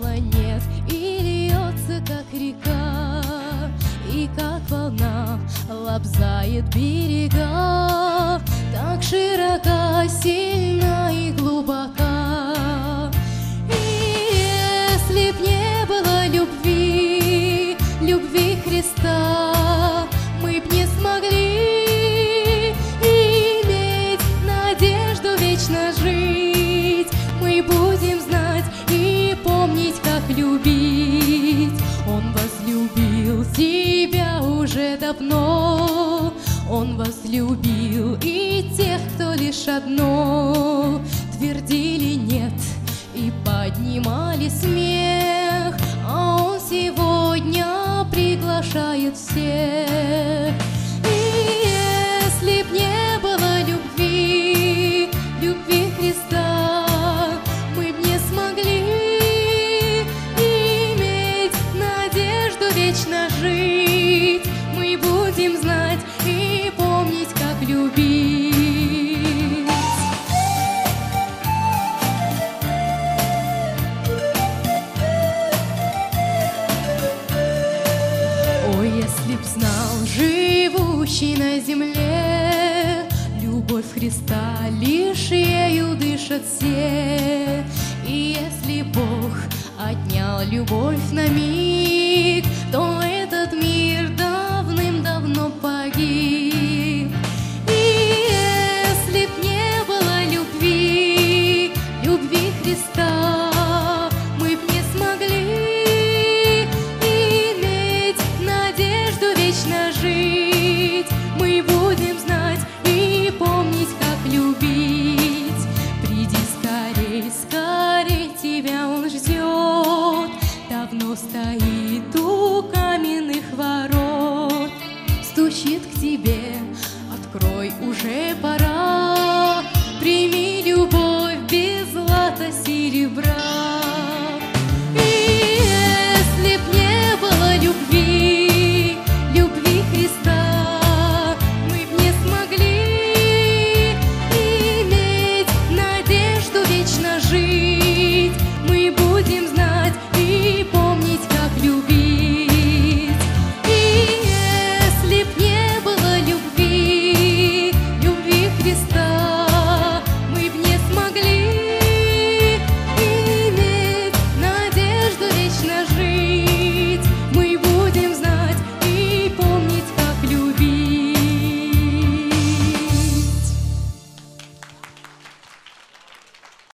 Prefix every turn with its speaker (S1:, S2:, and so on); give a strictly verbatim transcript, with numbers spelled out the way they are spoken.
S1: начала нет, и льется, как река, и как волна лобзает берега, так широка, сильна и глубока. И если б не было любви, любви Христа, мы б не смогли иметь надежду вечно жить. Мы будем знать и помнить, как любить. Он возлюбил тебя уже давно, Он возлюбил и тех, кто лишь одно твердили нет и поднимали смех, а Он сегодня приглашает всех. И если б не было любви, любви Христа, мы б не смогли иметь надежду вечно жить. Мы будем знать и помнить, как любить. Ой, если б знал живущий на земле, любовь Христа лишь ею дышат все. И если Бог отнял любовь на миг, то этот мир давным-давно погиб. И если б не было любви, любви Христа, мы б не смогли иметь надежду вечно жить. Мы будем знать и помнить, как любить. Приди скорей, скорей, тебя Он ждет. Давно стоит у каменных ворот, стучит к тебе, открой, уже пора.